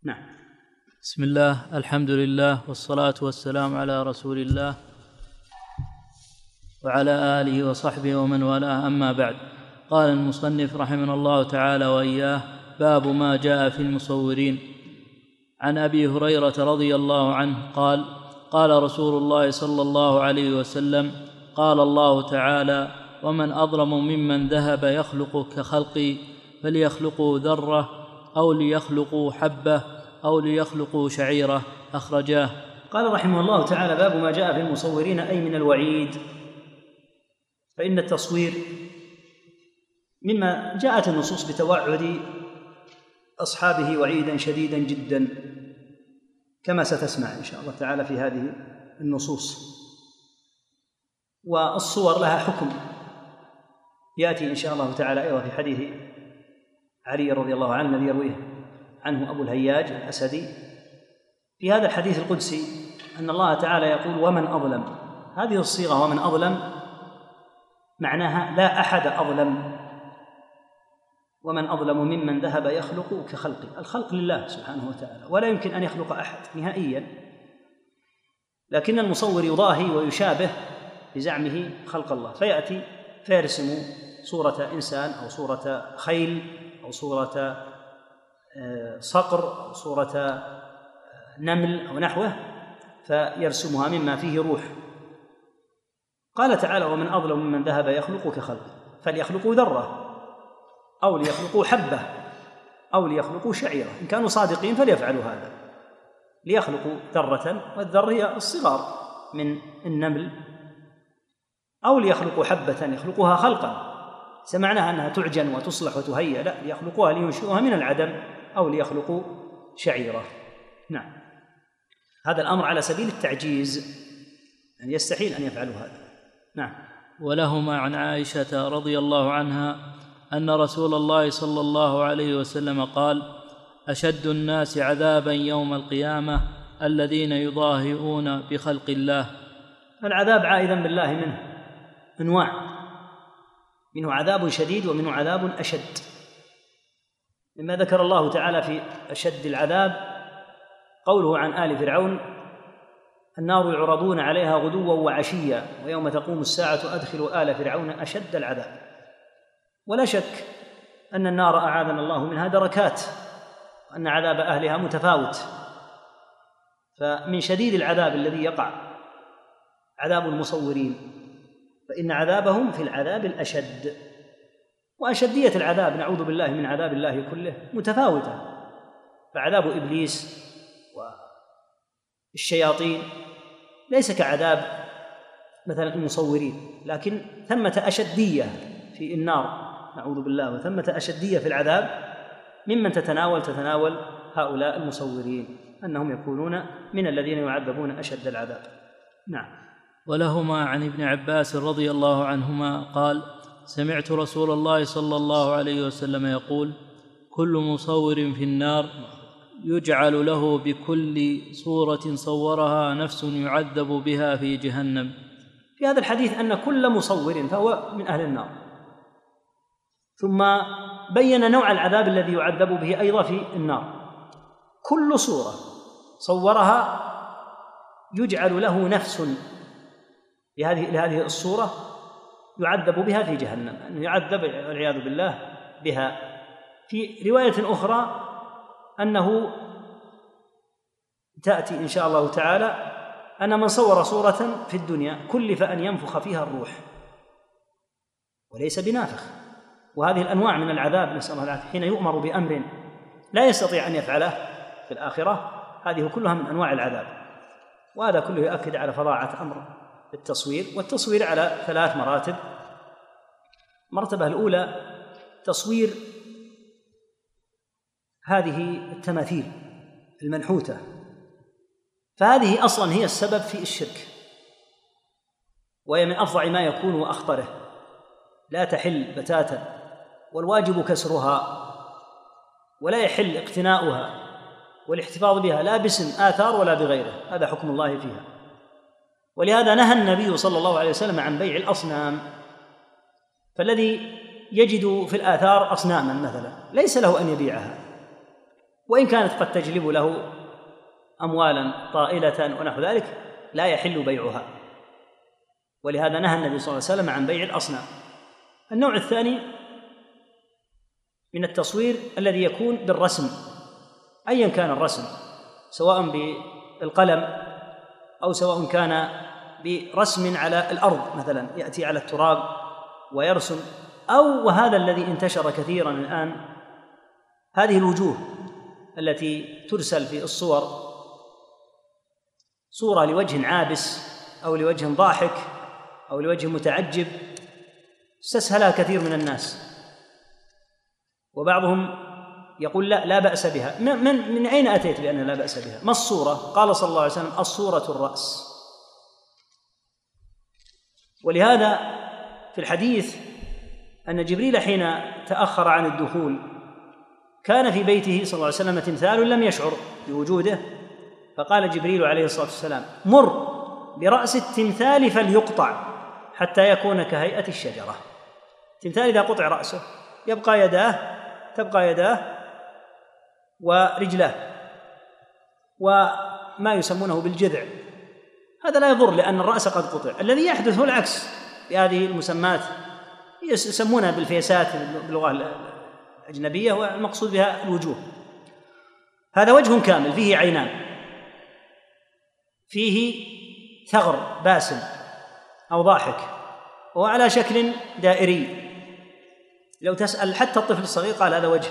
نعم. بسم الله، الحمد لله، والصلاة والسلام على رسول الله وعلى آله وصحبه ومن والاه، أما بعد. قال المصنف رحمه الله تعالى وإياه: باب ما جاء في المصورين. عن أبي هريرة رضي الله عنه قال: قال رسول الله صلى الله عليه وسلم: قال الله تعالى: ومن أظلم ممن ذهب يخلق كخلقي، فليخلقوا ذرة أو ليخلقوا حبة أو ليخلقوا شعيرة. أخرجاه. قال رحمه الله تعالى: باب ما جاء في المصورين، أي من الوعيد. فإن التصوير مما جاءت النصوص بتوعد أصحابه وعيدا شديدا جدا، كما ستسمع إن شاء الله تعالى في هذه النصوص. والصور لها حكم يأتي إن شاء الله تعالى أيضا في حديث علي رضي الله عنه الذي يرويه عنه أبو الهياج الأسدي في هذا الحديث القدسي، أن الله تعالى يقول: ومن أظلم. هذه الصيغة ومن أظلم معناها لا أحد أظلم، ومن أظلم ممن ذهب يخلق كخلقه. الخلق لله سبحانه وتعالى، ولا يمكن أن يخلق أحد نهائيا، لكن المصور يضاهي ويشابه بزعمه خلق الله، فيأتي فيرسم صورة إنسان أو صورة خيل أو صورة صقر أو صورة نمل أو نحوه، فيرسمها مما فيه روح. قال تعالى: ومن أظلم ممن ذهب يخلق كخلقه، فليخلقوا ذرة أو ليخلقوا حبة أو ليخلقوا شعيرة. إن كانوا صادقين فليفعلوا هذا، ليخلقوا ذرة، والذر هي الصغار من النمل، أو ليخلقوا حبة يخلقوها خلقا، سمعناها أنها تعجن وتصلح وتهيأ، لا، ليخلقوها لينشئوها من العدم، أو ليخلقوا شعيرة. نعم، هذا الأمر على سبيل التعجيز، يعني يستحيل أن يفعلوا هذا. نعم. ولهما عن عائشة رضي الله عنها أن رسول الله صلى الله عليه وسلم قال: أشد الناس عذابا يوم القيامة الذين يضاهئون بخلق الله. العذاب عائذا بالله منه أنواع، منه عذاب شديد ومنه عذاب أشد. مما ذكر الله تعالى في أشد العذاب قوله عن آل فرعون: النار يعرضون عليها غدوا وعشيا ويوم تقوم الساعة أدخلوا آل فرعون أشد العذاب. ولا شك أن النار أعاذنا الله منها دركات، وأن عذاب أهلها متفاوت. فمن شديد العذاب الذي يقع عذاب المصورين، فإن عذابهم في العذاب الأشد. وأشدية العذاب نعوذ بالله من عذاب الله كله متفاوتة، فعذاب إبليس والشياطين ليس كعذاب مثلا المصورين، لكن ثمة أشدية في النار نعوذ بالله، وثمة أشدية في العذاب ممن تتناول هؤلاء المصورين، أنهم يكونون من الذين يعذبون أشد العذاب. نعم. ولهما عن ابن عباس رضي الله عنهما قال: سمعت رسول الله صلى الله عليه وسلم يقول: كل مصور في النار يجعل له بكل صورة صورها نفس يعذب بها في جهنم. في هذا الحديث أن كل مصور فهو من أهل النار، ثم بين نوع العذاب الذي يعذب به أيضا في النار. كل صورة صورها يجعل له نفس لهذه الصورة يعذب بها في جهنم، أنه يعذب والعياذ بالله بها. في رواية أخرى أنه تأتي إن شاء الله تعالى أن من صور صورة في الدنيا كلف أن ينفخ فيها الروح وليس بنافخ. وهذه الأنواع من العذاب نسأل الله العافية، حين يؤمر بأمر لا يستطيع أن يفعله في الآخرة، هذه كلها من أنواع العذاب. وهذا كله يؤكد على فظاعة أمر التصوير. والتصوير على 3 مراتب. المرتبة الأولى تصوير هذه التماثيل المنحوتة، فهذه أصلا هي السبب في الشرك، وهي من أفظع ما يكون وأخطره، لا تحل بتاتا، والواجب كسرها، ولا يحل اقتناؤها والاحتفاظ بها لا باسم آثار ولا بغيره، هذا حكم الله فيها. ولهذا نهى النبي صلى الله عليه وسلم عن بيع الأصنام. فالذي يجد في الآثار أصناما مثلا ليس له أن يبيعها، وإن كانت قد تجلب له أموالا طائلة ونحو ذلك لا يحل بيعها، ولهذا نهى النبي صلى الله عليه وسلم عن بيع الأصنام. النوع الثاني من التصوير الذي يكون بالرسم، أيا كان الرسم، سواء بالقلم أو سواء كان برسم على الأرض، مثلا يأتي على التراب ويرسم، أو وهذا الذي انتشر كثيرا الآن، هذه الوجوه التي ترسل في الصور، صورة لوجه عابس أو لوجه ضاحك أو لوجه متعجب، استسهلها كثير من الناس، وبعضهم يقول لا بأس بها. من أين أتيت بأن لا بأس بها؟ ما الصورة؟ قال صلى الله عليه وسلم: الصورة الرأس. ولهذا في الحديث أن جبريل حين تأخر عن الدخول كان في بيته صلى الله عليه وسلم تمثال لم يشعر بوجوده، فقال جبريل عليه الصلاة والسلام: مر برأس التمثال فليقطع حتى يكون كهيئة الشجرة. التمثال إذا قطع رأسه تبقى يداه ورجلاه وما يسمونه بالجذع، هذا لا يضر لأن الرأس قد قطع. الذي يحدث هو العكس بهذه المسمات، يسمونها بالفيسات باللغة الأجنبية، والمقصود بها الوجوه. هذا وجه كامل فيه عينان، فيه ثغر باسل أو ضاحك، وهو على شكل دائري. لو تسأل حتى الطفل الصغير قال هذا وجه،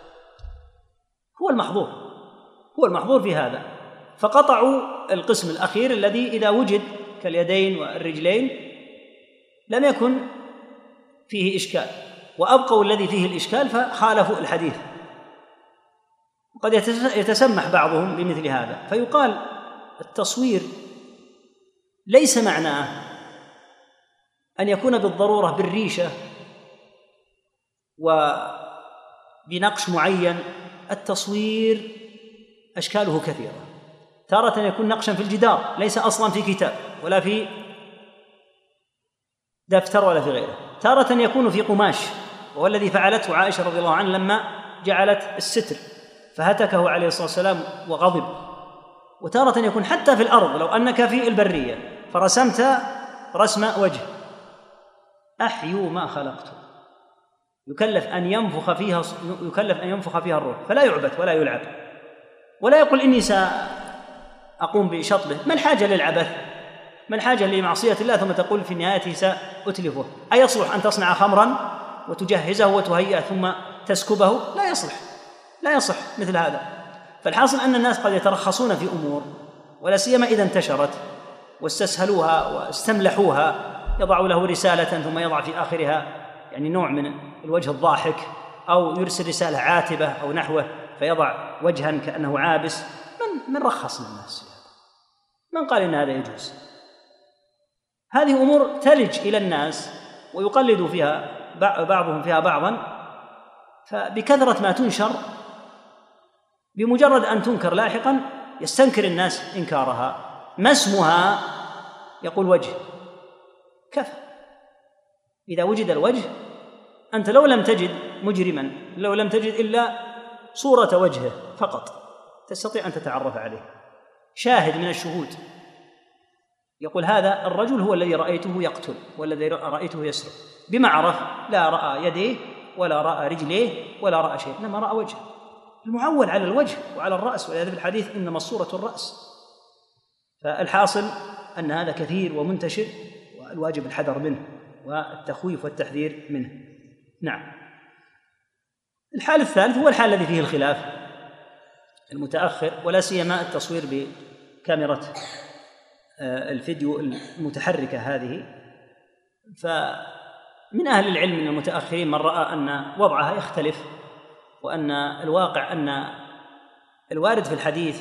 هو المحظور في هذا. فقطعوا القسم الأخير الذي إذا وجد كاليدين والرجلين لم يكن فيه إشكال، وأبقوا الذي فيه الإشكال فخالفوا الحديث. وقد يتسمح بعضهم بمثل هذا، فيقال التصوير ليس معناه أن يكون بالضرورة بالريشة وبنقش معين. التصوير أشكاله كثيرة، تارة يكون نقشا في الجدار ليس أصلا في كتاب ولا في دفتر ولا في غيره، تارة يكون في قماش، وهو الذي فعلته عائشة رضي الله عنها لما جعلت الستر فهتكه عليه الصلاة والسلام وغضب. وتارة يكون حتى في الأرض، لو أنك في البرية فرسمت رسم وجه، أحيوا ما خلقته، يكلف أن ينفخ فيها الروح، فلا يعبث ولا يلعب، ولا يقول إني سأقوم بشطبه. ما الحاجة للعبث؟ ما الحاجة لمعصية الله ثم تقول في النهاية سأتلفه؟ أيصلح أن تصنع خمرا وتجهزه وتهيئه ثم تسكبه؟ لا يصح مثل هذا. فالحاصل أن الناس قد يترخصون في أمور، ولا سيما إذا انتشرت واستسهلوها واستملحوها، يضع له رسالة ثم يضع في آخرها يعني نوع من الوجه الضاحك، أو يرسل رسالة عاتبة أو نحوه فيضع وجها كأنه عابس. من رخص للناس؟ من قال إن هذا يجوز؟ هذه أمور تلج إلى الناس ويقلد فيها بعضهم فيها بعضا، فبكثرة ما تنشر بمجرد أن تنكر لاحقا يستنكر الناس إنكارها. ما اسمها؟ يقول وجه، كفى. إذا وجد الوجه، أنت لو لم تجد مجرما، لو لم تجد إلا صورة وجهه فقط تستطيع أن تتعرف عليه. شاهد من الشهود يقول هذا الرجل هو الذي رأيته يقتل والذي رأيته يسرق، بما عرف؟ لا رأى يديه ولا رأى رجليه ولا رأى شيء، إنما رأى وجهه. المعول على الوجه وعلى الرأس، ولهذا في الحديث إنما الصورة الرأس. فالحاصل أن هذا كثير ومنتشر، والواجب الحذر منه والتخويف والتحذير منه. نعم. الحال الثالث هو الحال الذي فيه الخلاف المتأخر، ولا سيما التصوير بكاميرا الفيديو المتحركة هذه. فمن أهل العلم من المتأخرين من رأى أن وضعها يختلف، وأن الواقع أن الوارد في الحديث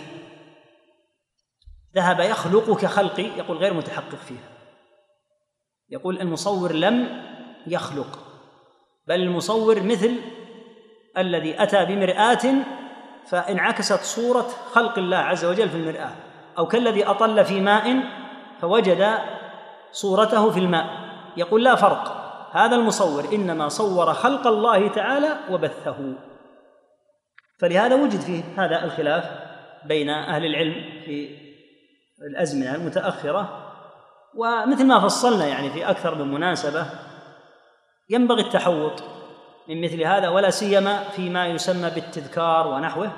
ذهب يخلق كخلقي، يقول غير متحقق فيها. يقول المصور لم يخلق، بل المصور مثل الذي أتى بمرآة فانعكست صورة خلق الله عز وجل في المرآة، أو كالذي أطل في ماء فوجد صورته في الماء. يقول لا فرق، هذا المصور إنما صور خلق الله تعالى وبثه. فلهذا وجد فيه هذا الخلاف بين أهل العلم في الأزمنة المتأخرة. ومثل ما فصلنا يعني في أكثر من مناسبة ينبغي التحوط من مثل هذا، ولا سيما فيما يسمى بالتذكار ونحوه.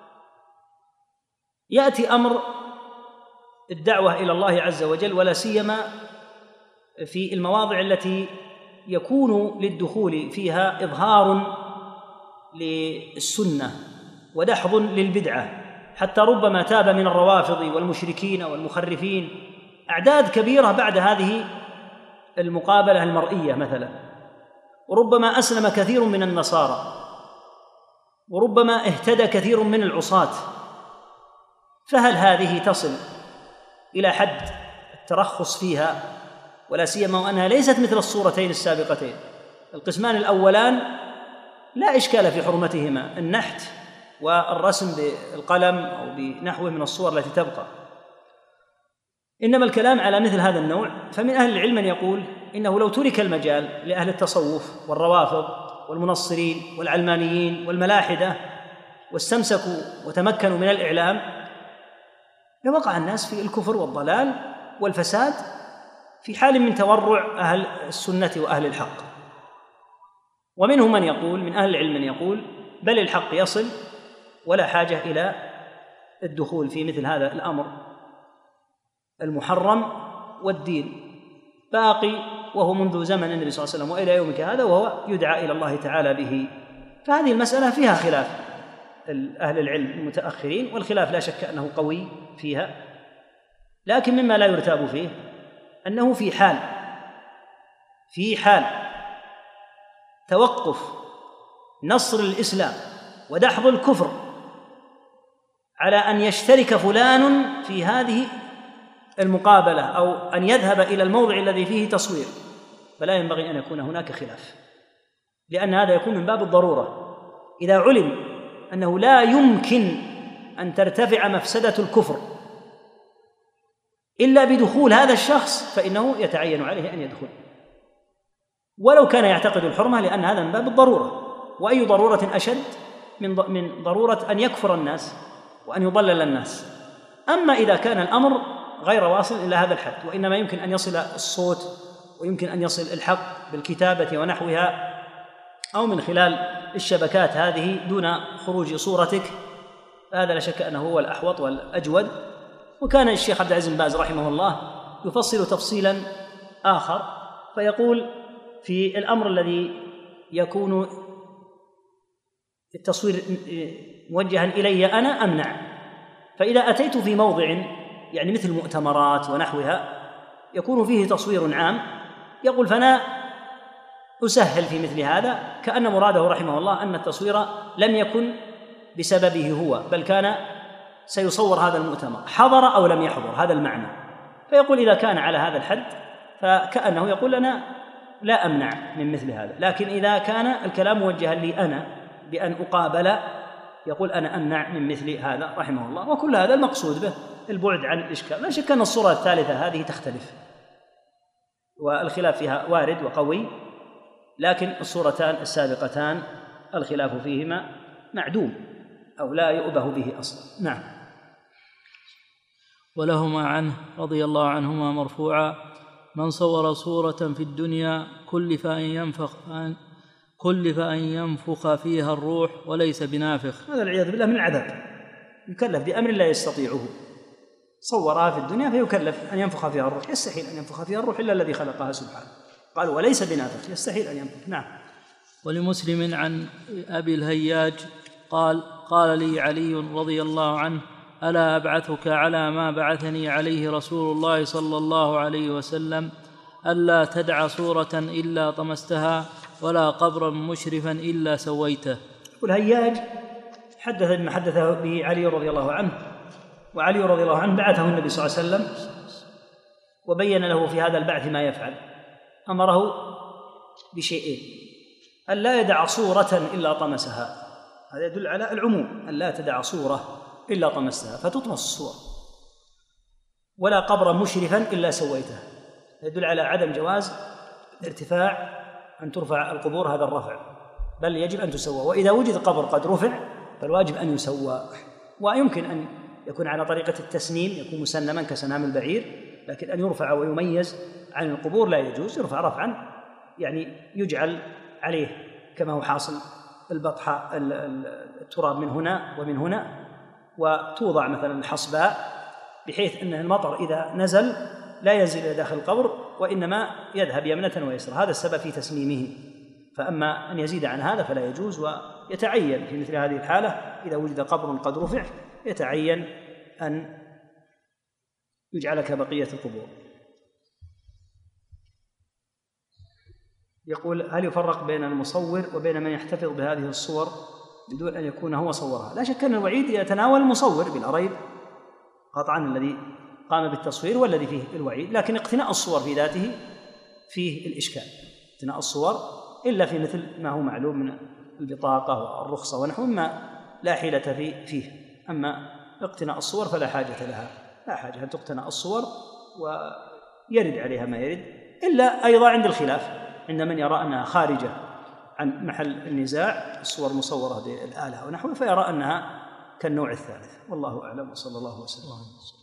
يأتي أمر الدعوة إلى الله عز وجل، ولا سيما في المواضع التي يكون للدخول فيها إظهار للسنة ودحض للبدعة، حتى ربما تاب من الروافض والمشركين والمخرفين أعداد كبيرة بعد هذه المقابلة المرئية مثلا، وربما أسلم كثير من النصارى، وربما اهتدى كثير من العصاة. فهل هذه تصل إلى حد الترخص فيها؟ ولا سيما وأنها ليست مثل الصورتين السابقتين. القسمان الأولان لا إشكال في حرمتهما، النحت والرسم بالقلم أو بنحوه من الصور التي تبقى. إنما الكلام على مثل هذا النوع، فمن أهل العلم من يقول إنه لو ترك المجال لأهل التصوف والروافض والمنصرين والعلمانيين والملاحدة واستمسكوا وتمكنوا من الإعلام، لوقع الناس في الكفر والضلال والفساد في حال من تورع أهل السنة وأهل الحق. ومنهم من يقول، من أهل العلم من يقول بل الحق يصل ولا حاجة إلى الدخول في مثل هذا الأمر المحرم، والدين باقي وهو منذ زمن النبي صلى الله عليه وسلم وإلى يومك هذا، وهو يدعى إلى الله تعالى به. فهذه المسألة فيها خلاف أهل العلم المتأخرين، والخلاف لا شك أنه قوي فيها، لكن مما لا يرتاب فيه أنه في حال توقف نصر الإسلام ودحض الكفر على أن يشترك فلان في هذه المقابلة أو أن يذهب إلى الموضع الذي فيه تصوير، فلا ينبغي أن يكون هناك خلاف، لأن هذا يكون من باب الضرورة. إذا علم أنه لا يمكن أن ترتفع مفسدة الكفر إلا بدخول هذا الشخص، فإنه يتعين عليه أن يدخل ولو كان يعتقد الحرمة، لأن هذا من باب الضرورة. وأي ضرورة أشد من ضرورة أن يكفر الناس وأن يضلل الناس. أما إذا كان الأمر غير واصل إلى هذا الحد، وإنما يمكن أن يصل الصوت ويمكن أن يصل الحق بالكتابة ونحوها أو من خلال الشبكات هذه دون خروج صورتك، هذا لا شك أنه هو الأحوط والأجود. وكان الشيخ عبد العزيز بن باز رحمه الله يفصل تفصيلا آخر، فيقول في الأمر الذي يكون التصوير موجها إلي أنا أمنع، فإذا أتيت في موضع يعني مثل مؤتمرات ونحوها يكون فيه تصوير عام، يقول فأنا أسهل في مثل هذا، كأن مراده رحمه الله أن التصوير لم يكن بسببه هو، بل كان سيصور هذا المؤتمر حضر أو لم يحضر، هذا المعنى. فيقول إذا كان على هذا الحد فكأنه يقول أنا لا أمنع من مثل هذا، لكن إذا كان الكلام موجها لي أنا بأن أقابل، يقول أنا أمنع من مثل هذا رحمه الله. وكل هذا المقصود به البعد عن الإشكال. لا شك أن الصورة الثالثة هذه تختلف والخلاف فيها وارد وقوي، لكن الصورتان السابقتان الخلاف فيهما معدوم أو لا يؤبه به أصلا. نعم. ولهما عنه رضي الله عنهما مرفوعا: من صور صورة في الدنيا كلف أن ينفخ فيها الروح وليس بنافخ. هذا العياذ بالله من العذاب، يكلف بأمر لا يستطيعه، صورها في الدنيا فيكلف أن ينفخ فيها الروح، يستحيل أن ينفخ فيها الروح إلا الذي خلقها سبحانه، قال وليس بنافخ، يستحيل أن ينفخ. نعم. ولمسلم عن أبي الهياج قال لي علي رضي الله عنه: ألا أبعثك على ما بعثني عليه رسول الله صلى الله عليه وسلم، ألا تدع صورة إلا طمستها ولا قبرا مشرفا إلا سويته. والهياج حدث بما حدثه به علي رضي الله عنه، وعلي رضي الله عنه بعثه النبي صلى الله عليه وسلم وبين له في هذا البعث ما يفعل. أمره بشيئين: أن لا يدع صورة إلا طمسها، هذا يدل على العموم، أن لا تدع صورة إلا طمستها فتطمس الصور، ولا قبرا مشرفا إلا سويته، يدل على عدم جواز ارتفاع، أن ترفع القبور هذا الرفع، بل يجب أن تسوى. وإذا وجد قبر قد رفع فالواجب أن يسوى. ويمكن أن يكون على طريقة التسنيم، يكون مسنما كسنام البعير، لكن أن يرفع ويميز عن القبور لا يجوز. يرفع رفعا يعني يجعل عليه كما هو حاصل البطحة التراب من هنا ومن هنا، وتوضع مثلا الحصباء بحيث أن المطر إذا نزل لا ينزل إلى داخل القبر وإنما يذهب يمنة ويسرى، هذا السبب في تسنيمه. فأما أن يزيد عن هذا فلا يجوز. ويتعين في مثل هذه الحالة إذا وجد قبر قد رفع يتعين أن يجعل كبقية القبور. يقول: هل يفرق بين المصور وبين من يحتفظ بهذه الصور بدون أن يكون هو صورها؟ لا شك أن الوعيد يتناول المصور بلا ريب قطعا، الذي قام بالتصوير والذي فيه الوعيد، لكن اقتناء الصور في ذاته فيه الإشكال. اقتناء الصور إلا في مثل ما هو معلوم من البطاقة والرخصة ونحو ما لا حيلة فيه. أما اقتناء الصور فلا حاجة لها، لا حاجة أن تقتنى الصور ويرد عليها ما يرد، إلا أيضا عند الخلاف، عند من يرى أنها خارجة عن محل النزاع، الصور المصورة بالآلة ونحوه، فيرى أنها كالنوع الثالث. والله أعلم، وصلى الله وسلم.